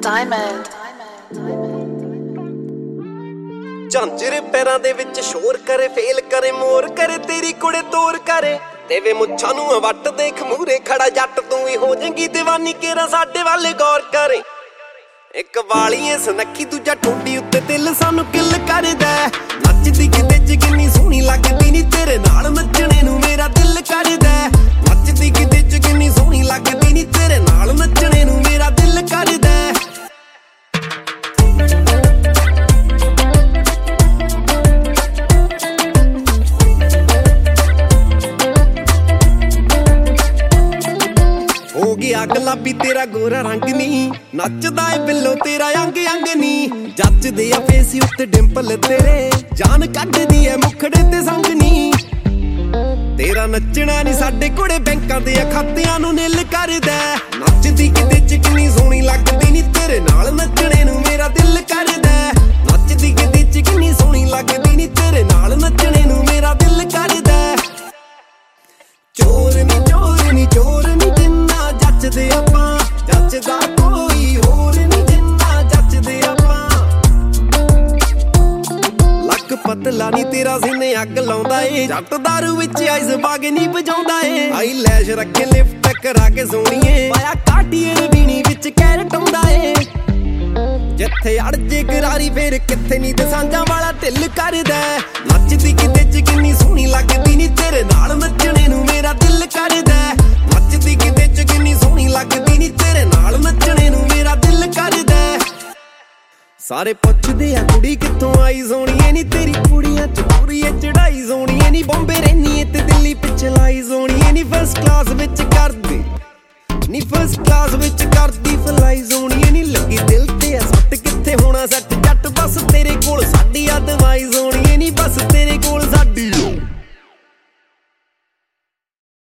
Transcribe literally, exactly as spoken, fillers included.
Diamond ਝਾਂਜਰੇ ਪੈਰਾਂ ਦੇ ਵਿੱਚ ਸ਼ੋਰ ਕਰੇ ਫੇਲ ਕਰੇ ਮੋਰ ਕਰੇ ਤੇਰੀ ਕੁੜੇ ਤੋਰ ਕਰੇ ਦੇਵੇ ਮੁੱਛਾਂ ਨੂੰ ਵੱਟ ਦੇਖ ਮੂਰੇ ਖੜਾ ਜੱਟ ਤੂੰ ਵੀ ਹੋ ਜਾਏਂਗੀ ਦੀਵਾਨੀ ਕੇਰਾ ਸਾਡੇ ਵੱਲ ਗੌਰ ਕਰੇ ਇੱਕ ਵਾਲੀਏ ਸੁਨੱਖੀ ਦੂਜਾ ਠੋਡੀ ਉੱਤੇ ਦਿਲ ਸਾਨੂੰ ਕਿੱਲ ਕਰਦਾ ਨੱਚਦੀ ਕਿਤੇ ਚ ਕਿੰਨੀ ਸੋਹਣੀ ਲੱਗਦੀ ਨੀ ਤੇਰੇ ਨਾਲ ਨੱਚਣੇ ਨੂੰ ਮੇਰਾ ਦਿਲ ਕਰਦਾ ਨੱਚਦੀ ਕਿਤੇ ਚ ਕਿੰਨੀ ਸੋਹਣੀ ਲੱਗਦੀ ਨੀ ਤੇਰੇ ਨਾਲ ਨੱਚਣੇ ਨੂੰ ਮੇਰਾ ਦਿਲ ਕਰਦਾ ਹੋ ਗਿਆ ਗੁਲਾਬੀ ਤੇਰਾ ਗੋਰਾ ਰੰਗ ਨੀ ਨੱਚਦਾ ਏ ਬਿੱਲੋ ਤੇਰਾ ਅੰਗ ਅੰਗ ਨੀ ਜੱਚਦੇ ਆ ਫੇਸ ਉੱਤੇ ਡਿੰਪਲ ਤੇਰੇ ਜਾਨ ਕੱਢਦੀ ਐ ਮੁਖੜੇ ਤੇ ਸੰਗ ਨੀ ਤੇਰਾ ਨੱਚਣਾ ਨੀ ਸਾਡੇ ਕੋਲੇ ਬੈਂਕਾਂ ਦੇ ਖਾਤਿਆਂ ਨੂੰ ਨਿਲ ਕਰਦਾ ਨੱਚਦੀ ਕਿਤੇ ਚ ਕਿੰਨੀ ਸੋਹਣੀ ਲੱਗਦੀ ਨੀ ਤੇਰੇ ਨਾਲ ਨੱਚਣੇ ਨੂੰ ਮੇਰਾ ਦਿਲ ਕਰਦਾ ਨੱਚਦੀ ਕਿਤੇ ਚ ਕਿੰਨੀ ਸੋਹਣੀ ਲੱਗਦੀ ਨੀ ਤੇਰੇ ਨਾਲ ਨੱਚਣੇ ਨੂੰ ਮੇਰਾ ਦਿਲ ਕਰਦਾ ਚੋਰ ਨੀ ਚੋਰ ਨੀ ਚੋਰ ਨੀ ਜਿੰਨਾ ਜੱਚਦੇ ਆਪਾਂ ਜੱਚਦਾ ਕੋਈ ਹੋਰ ਨੀ ਜਿੰਨਾ ਜੱਚਦੇ ਆਪਾਂ ਲੱਕ ਪਤਲਾ ਨੀ ਤੇਰਾ ਸੀਨੇ ਅੱਗ ਲਾਉਂਦਾ ਏ ਜੱਟ ਦਾਰੂ ਵਿੱਚ ਆਈਸ ਬਾਗੇ ਨੀ ਵਜਾਉਂਦਾ ਏ ਆਈ ਲੈਸ਼ ਰੱਖੇ ਲਿਫਟ ਕਰਾ ਕੇ ਸੋਣੀਏ ਪਾਇਆ ਕਾਟੀਏ ਵੀਣੀ ਵਿੱਚ ਕੈਰਟ ਆਉਂਦਾ ਏ ਜਿੱਥੇ ਅੜ ਜੇ ਗਰਾਰੀ ਫੇਰ ਕਿੱਥੇ ਨੀ ਦਸਾਂਜਾਂ ਵਾਲਾ ਢਿੱਲ ਕਰਦਾ ਨੱਚਦੀ ਕਿਤੇ ਚ ਕਿੰਨੀ ਸੋਹਣੀ ਲੱਗਦੀ ਨੀ ਤੇਰੇ ਨਾਲ ਨੱਚਣੇ ਨੂੰ ਮੇਰਾ ਦਿਲ ਕਰਦਾ ਨੱਚਦੀ ਕਿਤੇ ਚ ਕਿੰਨੀ ਸੋਹਣੀ ਲੱਗਦੀ ਨੀ ਤੇਰੇ ਨਾਲ ਨੱਚਣੇ ਨੂੰ ਮੇਰਾ ਦਿਲ ਕਰਦਾ ਸਾਰੇ ਪੁੱਛਦੇ ਆ ਕੁੜੀ ਕਿੱਥੋਂ ਆਈ ਸੋਹਣੀਏ ਨੀ ਤੇਰੀ ਕੁੜੀਆਂ ਚ ਪੂਰੀ ਚੜਾਈ ਸੋਹਣੀਏ ਨੀ ਬੰਬੇ ਰਹਿਨੀ ਤੇ ਦਿੱਲੀ ਪਿੱਛੇ ਲਾਈ ਸੋਹਣੀਏ ਨੀ ਫਸਟ ਕਲਾਸ ਵਿੱਚ ਕਰਦੀ ਨੀ ਫਸਟ ਕਲਾਸ ਵਿੱਚ ਕਰਦੀ ਫਲਾਈ ਸੋਹਣੀਏ ਨੀ ਲੱਗੀ ਦਿਲ